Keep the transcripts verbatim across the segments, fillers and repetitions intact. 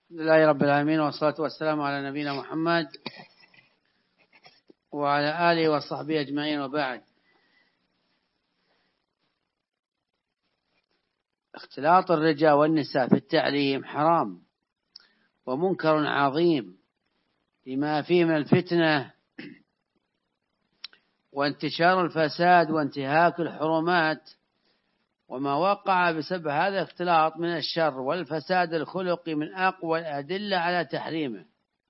الحمد لله رب العالمين، والصلاة والسلام على نبينا محمد وعلى آله وصحبه أجمعين، وبعد. اختلاط الرجال والنساء في التعليم حرام ومنكر عظيم لما فيه من الفتنة وانتشار الفساد وانتهاك الحرمات، وما وقع بسبب هذا الاختلاط من الشر والفساد الخلقي من أقوى الأدلة على تحريمه.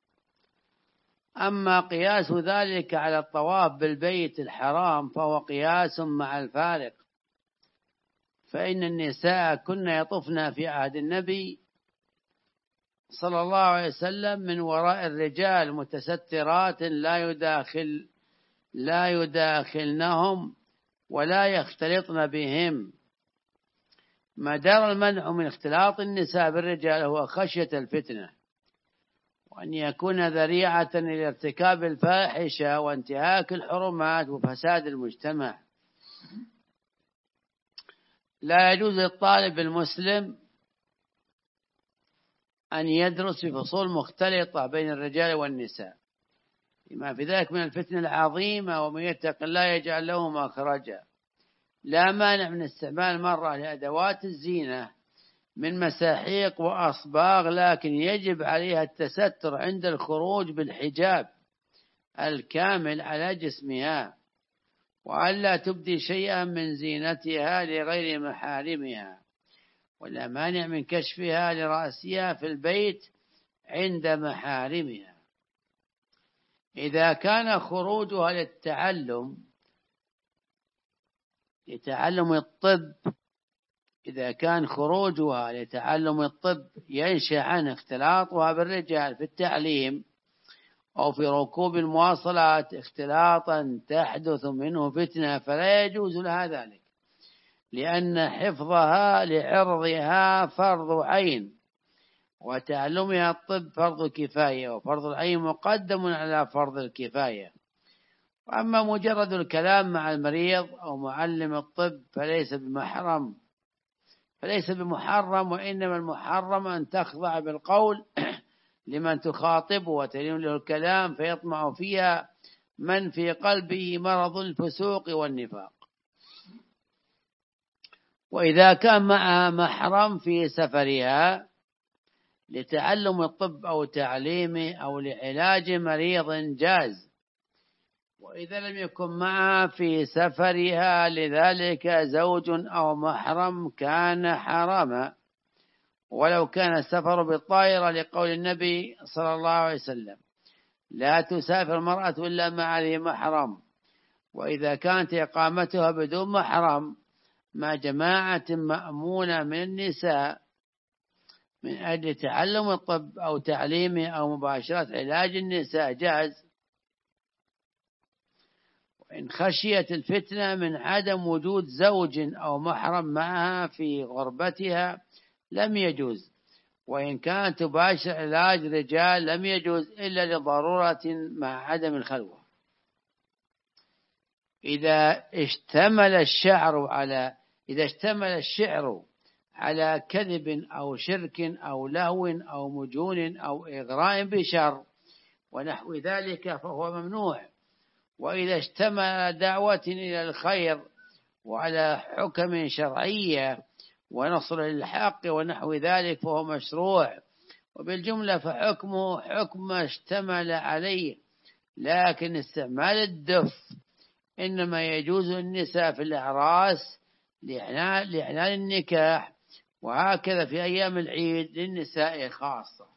أما قياس ذلك على الطواف بالبيت الحرام فهو قياس مع الفارق، فإن النساء كن يطفن في عهد النبي صلى الله عليه وسلم من وراء الرجال متسترات لا يداخل لا يداخلنهم ولا يختلطن بهم. مدار المنع من اختلاط النساء بالرجال هو خشية الفتنة، وأن يكون ذريعة إلى ارتكاب الفاحشة وانتهاك الحرمات وفساد المجتمع. لا يجوز للطالب المسلم أن يدرس في فصول مختلطة بين الرجال والنساء، لما في ذلك من الفتنة العظيمة، ومن يتق الله يجعل له مخرجا. لا مانع من استعمال المرأة لأدوات الزينة من مساحيق وأصباغ، لكن يجب عليها التستر عند الخروج بالحجاب الكامل على جسمها، وألا تبدي شيئا من زينتها لغير محارمها، ولا مانع من كشفها لرأسها في البيت عند محارمها. إذا كان خروجها للتعلم لتعلم الطب إذا كان خروجها لتعلم الطب ينشأ عن اختلاطها بالرجال في التعليم أو في ركوب المواصلات اختلاطا تحدث منه فتنة، فلا يجوز لها ذلك، لأن حفظها لعرضها فرض عين، وتعلمها الطب فرض كفاية، وفرض العين مقدم على فرض الكفاية. وأما مجرد الكلام مع المريض أو معلم الطب فليس بمحرم فليس بمحرم وإنما المحرم أن تخضع بالقول لمن تخاطبه وتلين له الكلام فيطمع فيها من في قلبه مرض الفسوق والنفاق. وإذا كان معها محرم في سفرها لتعلم الطب أو تعليمه أو لعلاج مريض جاز، وإذا لم يكن معها في سفرها لذلك زوج أو محرم كان حراما، ولو كان السفر بالطائرة، لقول النبي صلى الله عليه وسلم: لا تسافر المرأة إلا مع ذي محرم. وإذا كانت إقامتها بدون محرم مع جماعة مأمونة من النساء من أجل تعلم الطب أو تعليمه أو مباشرة علاج النساء جاز. وإن خشيت الفتنة من عدم وجود زوج أو محرم معها في غربتها لم يجوز، وإن كانت تباشر علاج رجال لم يجوز إلا لضرورة مع عدم الخلوة. إذا اشتمل الشعر على إذا اشتمل الشعر على كذب أو شرك أو لهو أو مجون أو إغراء بشر ونحو ذلك فهو ممنوع. وإذا اشتمل دعوة إلى الخير وعلى حكم شرعية ونصر للحق ونحو ذلك فهو مشروع. وبالجملة فحكمه حكم ما اشتمل عليه، لكن استعمال الدف إنما يجوز للنساء في الأعراس لإعلان النكاح، وهكذا في أيام العيد للنساء خاصة.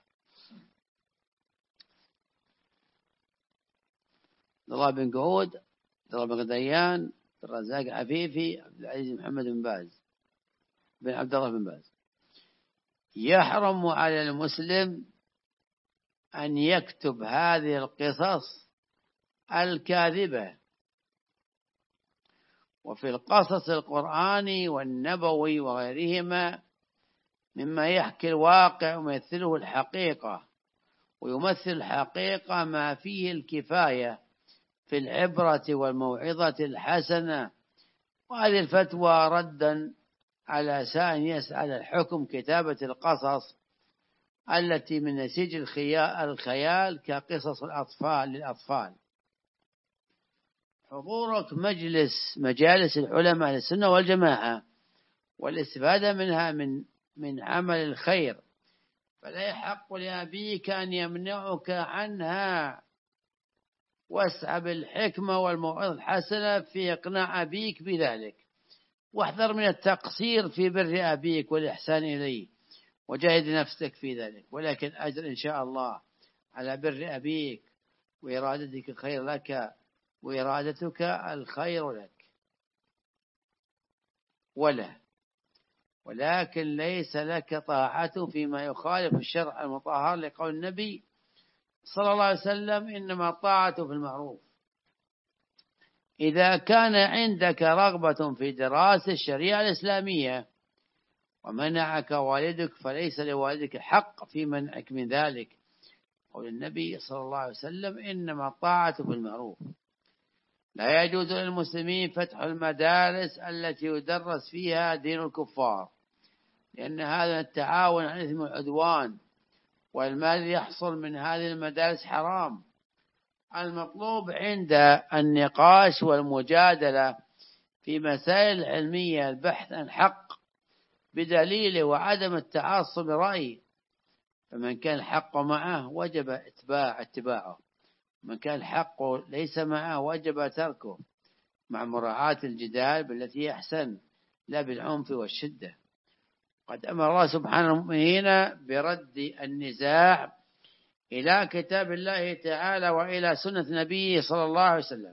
عبد الله بن قعود، عبد الله بن غديان، الرزاق عفيفي، عبد العزيز محمد بن باز بن عبد الله بن باز. يحرم على المسلم أن يكتب هذه القصص الكاذبة. وفي القصص القرآني والنبوي وغيرهما مما يحكي الواقع ويمثله الحقيقة، ويمثل الحقيقة ما فيه الكفاية في العبرة والموعظة الحسنة. وهذه الفتوى ردا على سائل يسعى الحكم كتابة القصص التي من نسيج الخيال كقصص الأطفال للأطفال. حضورك مجلس مجالس العلماء أهل السنة والجماعة والاستفادة منها من من عمل الخير، فلا يحق لأبيك أن يمنعك عنها، واسعى بالحكمة والموعظة الحسنة في إقناع أبيك بذلك، واحذر من التقصير في بر أبيك والإحسان إليه، وجاهد نفسك في ذلك، ولكن أجر إن شاء الله على بر أبيك وإرادتك الخير لك وإرادتك الخير لك وله، ولكن ليس لك طاعته فيما يخالف الشرع المطهر، لقول النبي صلى الله عليه وسلم: إنما طاعته في المعروف. إذا كان عندك رغبة في دراسة الشريعة الإسلامية ومنعك والدك فليس لوالدك حق في منعك من ذلك، قول النبي صلى الله عليه وسلم: إنما طاعته في المعروف. لا يجوز للمسلمين فتح المدارس التي يدرس فيها دين الكفار، لأن هذا التعاون على الإثم والعدوان، والمال يحصل من هذه المدارس حرام. المطلوب عند النقاش والمجادلة في مسائل علمية البحث عن حق بدليله وعدم التعصب لرأيه، فمن كان الحق معه وجب اتباع اتباعه، من كان الحق ليس معه وجب تركه، مع مراعاة الجدال بالتي أحسن لا بالعنف والشدة. قد أمر الله سبحانه المؤمنين برد النزاع إلى كتاب الله تعالى وإلى سنة نبيه صلى الله عليه وسلم،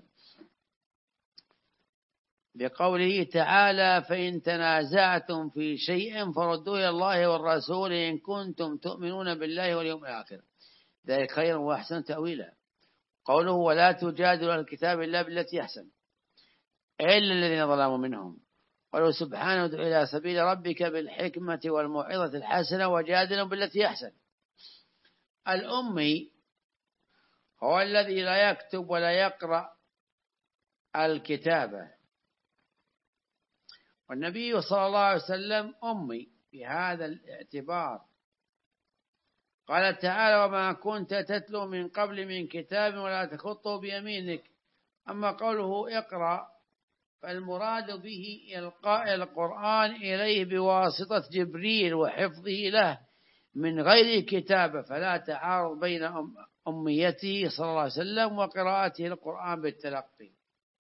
بقوله تعالى: فإن تنازعتم في شيء فردوه إلى الله والرسول إن كنتم تؤمنون بالله واليوم الآخر، ذلك خير وأحسن تأويلا. قوله: ولا تجادلوا أهل الكتاب إلا بالتي أحسن إلا الذين ظلموا منهم. قالوا سبحانه: ادع إلى سبيل ربك بالحكمة والموعظة الحسنة وجادلهم بالتي أحسن. الأمي هو الذي لا يكتب ولا يقرأ الكتابة، والنبي صلى الله عليه وسلم أمي بهذا الاعتبار. قال تعالى: وما كنت تتلو من قبل من كتاب ولا تخطه بيمينك. أما قوله اقرأ فالمراد به إلقاء القرآن إليه بواسطة جبريل وحفظه له من غير كتابة، فلا تعارض بين أميته صلى الله عليه وسلم وقراءته القرآن بالتلقي.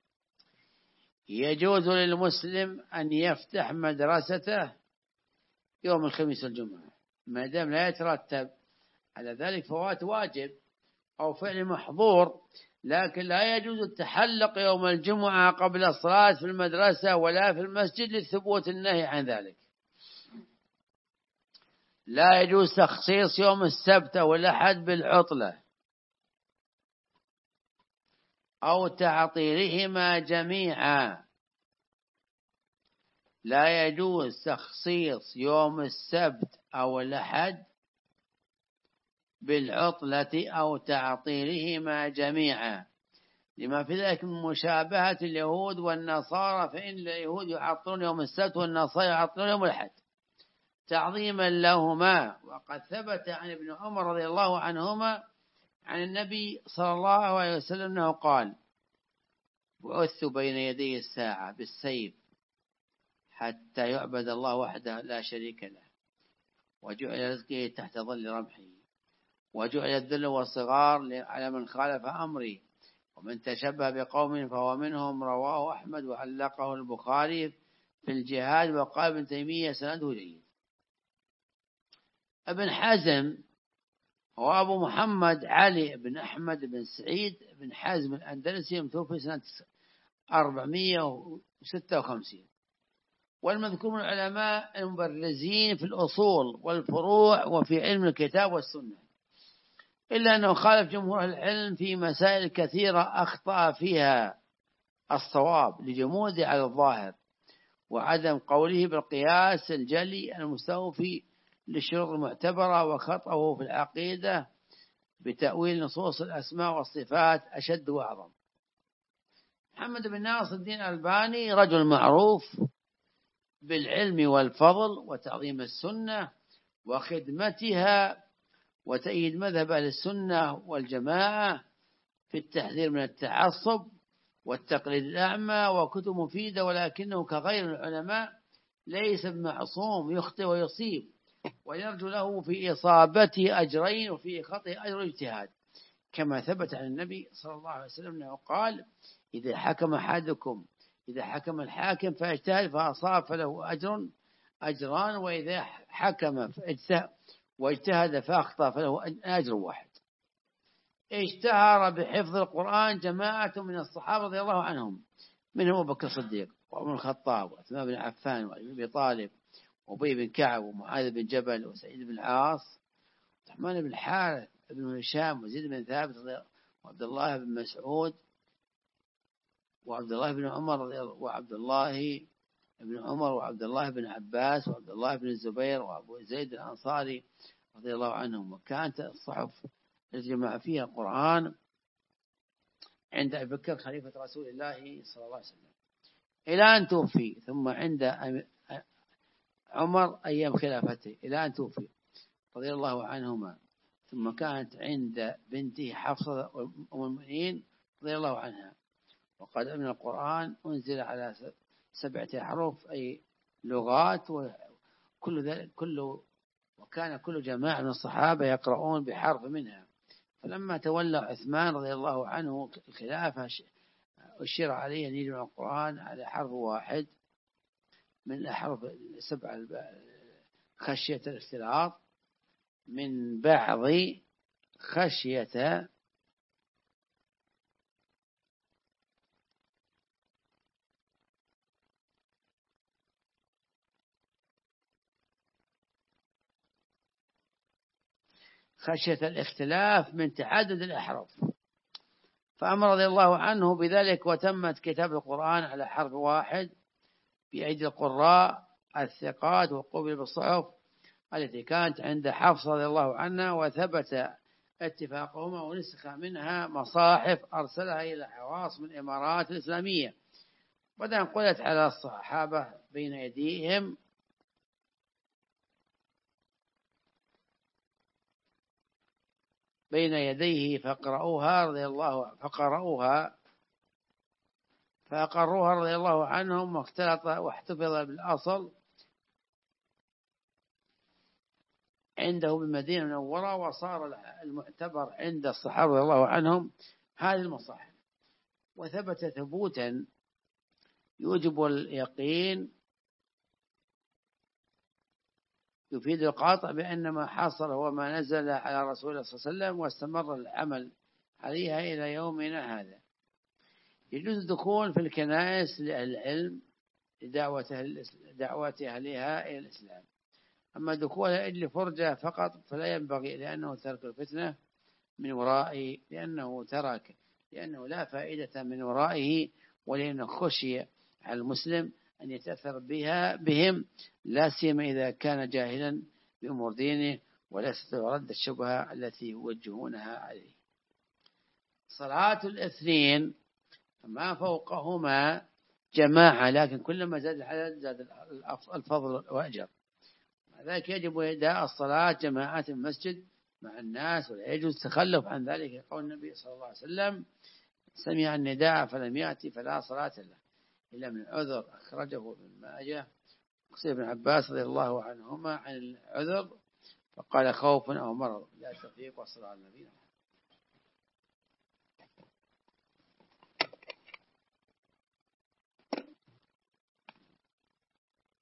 يجوز للمسلم أن يفتح مدرسته يوم الخميس والجمعة ما دام لا يترتب على ذلك فوات واجب أو فعل محظور، لكن لا يجوز التحلق يوم الجمعة قبل الصلاة في المدرسة ولا في المسجد لثبوت النهي عن ذلك. لا يجوز تخصيص يوم السبت والأحد بالعطلة أو تعطيلهما جميعا. لا يجوز تخصيص يوم السبت أو الأحد بالعطلة أو تعطيلهما جميعا، لما في ذلك من مشابهة اليهود والنصارى، فإن اليهود يعطلون يوم السبت والنصارى يعطلون يوم الأحد تعظيما لهما. وقد ثبت عن ابن عمر رضي الله عنهما عن النبي صلى الله عليه وسلم أنه قال: بعثت بين يدي الساعة بالسيف حتى يعبد الله وحده لا شريك له، وجعل رزقه تحت ظل رمحه، وجعل الذل والصغار على من خالف أمري، ومن تشبه بقوم فهو منهم. رواه أحمد وعلقه البخاري في الجهاد. وقال ابن تيمية سنده جيد. ابن حزم هو أبو محمد علي بن أحمد بن سعيد بن حزم الأندلسي، متوفى سنة أربعمائة وستة وخمسين، والمذكور من العلماء المبرزين في الأصول والفروع وفي علم الكتاب والسنة، إلا أنه خالف جمهور العلم في مسائل كثيرة أخطأ فيها الصواب لجموده على الظاهر وعدم قوله بالقياس الجلي المستوفي للشروط المعتبرة، وخطأه في العقيدة بتأويل نصوص الأسماء والصفات أشد وأعظم. محمد بن ناصر الدين الألباني رجل معروف بالعلم والفضل وتعظيم السنة وخدمتها وتأييد مذهب أهل السنة والجماعة في التحذير من التعصب والتقليد الأعمى، وكتب مفيدة، ولكنه كغير العلماء ليس بمعصوم، يخطئ ويصيب، ويرجو له في إصابته أجرين وفي خطئه أجر اجتهاد، كما ثبت عن النبي صلى الله عليه وسلم أنه قال: إذا حكم أحدكم إذا حكم الحاكم فاجتهد فأصاب فله أجر أجران، وإذا حكم واجتهد فأخطأ فله أجر واحد. اشتهر بحفظ القرآن جماعة من الصحابة رضي الله عنهم، منهم أبو بكر الصديق وعمر الخطاب وعثمان بن عفان وعلي بن طالب وأبي بن كعب ومعاذ بن جبل وسعيد بن العاص وعثمان بن الحارث بن هشام وزيد بن ثابت وعبد الله بن مسعود وعبد الله بن عمر وعبد الله بن عمر وعبد الله بن عباس وعبد الله بن الزبير وأبو زيد الأنصاري رضي الله عنهم. وكانت الصحف التي جمع فيها القرآن عند أبي بكر خليفة رسول الله صلى الله عليه وسلم إلى أن توفي، ثم عند عمر أيام خلافته إلى أن توفي رضي الله عنهما، ثم كانت عند بنته حفصة أم المؤمنين رضي الله عنها. وقد أن القرآن أنزل على سبعة أحرف أي لغات، وكل ذلك كله وكان كل جماعة من الصحابة يقرؤون بحرف منها. فلما تولى عثمان رضي الله عنه الخلافة أشير عليه أن يجمع القرآن على حرف واحد من الأحرف السبعة خشية الاختلاط من بعض خشية خشية الاختلاف من تعدد الأحرف، فأمر رضي الله عنه بذلك، وتمت كتاب القرآن على حرف واحد بأيدي القراء الثقات، وقبل بالصحف التي كانت عند حفصة رضي الله عنها، وثبت اتفاقهما ونسخ منها مصاحف أرسلها إلى عواصم الإمارات الإسلامية، بدأ قلت على الصحابة بين يديهم بين يديه فقرأوها رضي الله فقرأوها فأقروها رضي الله عنهم، واختلط واحتفظ بالأصل عنده بالمدينة المنورة، وصار المعتبر عند الصحابة رضي الله عنهم هذه المصاحف. وثبت ثبوتا يوجب اليقين يفيد القاطع بأن ما حصل هو ما نزل على رسول الله صلى الله عليه وسلم، واستمر العمل عليها إلى يومنا هذا. يجوز الدخول في الكنائس لأهل العلم لدعوة أهلها إلى الإسلام، أما دخولها إلا فرجة فقط فلا ينبغي، لأنه ترك الفتنة من ورائه لأنه ترك لأنه لا فائدة من ورائه، ولأنه خشي على المسلم أن يتأثر بها بهم، لا سيما إذا كان جاهلا بأمور دينه، ولا ترد الشبهة التي يوجهونها عليه. صلاة الاثنين ما فوقهما جماعة، لكن كلما زاد العدد زاد الفضل وأجر. ذلك يجب إداء الصلاة جماعة المسجد مع الناس، ولا يجوز التخلف عن ذلك، قول النبي صلى الله عليه وسلم: سمع النداء فلم يأتي فلا صلاة له إلا من عذر، أخرجه ابن ماجه. قصي بن عباس رضي الله عنهما عن العذر فقال: خوف أو مرض، لا تفيق. والصلاة على النبي.